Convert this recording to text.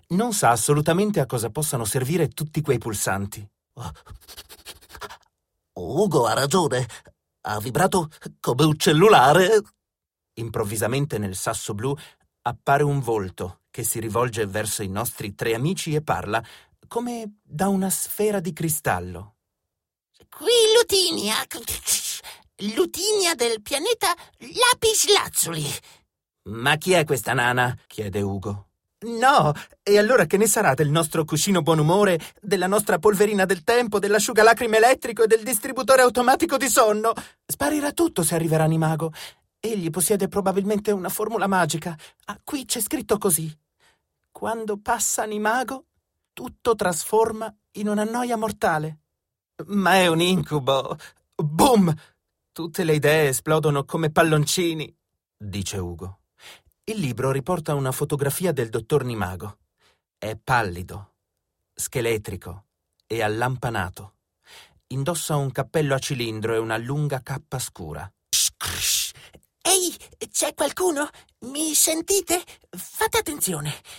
Non sa assolutamente a cosa possano servire tutti quei pulsanti. Ugo ha ragione. Ha vibrato come un cellulare. Improvvisamente nel sasso blu appare un volto che si rivolge verso i nostri tre amici e parla come da una sfera di cristallo. Qui Lutinia. Lutinia del pianeta Lapislazzuli. Ma chi è questa nana? Chiede Ugo. No, e allora che ne sarà del nostro cuscino buon umore, della nostra polverina del tempo, dell'asciugalacrime elettrico e del distributore automatico di sonno? Sparirà tutto se arriverà Nimago. Egli possiede probabilmente una formula magica. Ah, qui c'è scritto così. Quando passa Nimago, tutto trasforma in una noia mortale. Ma è un incubo. Boom! Tutte le idee esplodono come palloncini, dice Ugo. Il libro riporta una fotografia del dottor Nimago. È pallido, scheletrico e allampanato. Indossa un cappello a cilindro e una lunga cappa scura. Ehi, c'è qualcuno? Mi sentite? Fate attenzione.